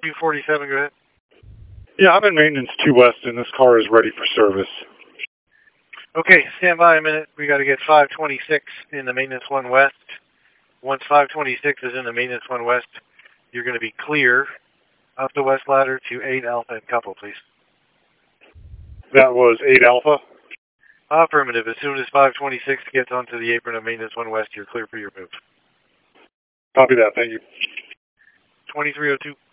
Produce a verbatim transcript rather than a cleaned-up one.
two forty-seven, go ahead. Yeah, I'm in maintenance two west, and this car is ready for service. Okay, stand by a minute. We got to get five twenty-six in the maintenance one west. Once five twenty-six is in the maintenance one west, you're going to be clear up the west ladder to eight Alpha and couple, please. That was eight Alpha? Affirmative. As soon as five twenty-six gets onto the apron of maintenance one west, you're clear for your move. Copy that. Thank you. twenty-three oh two.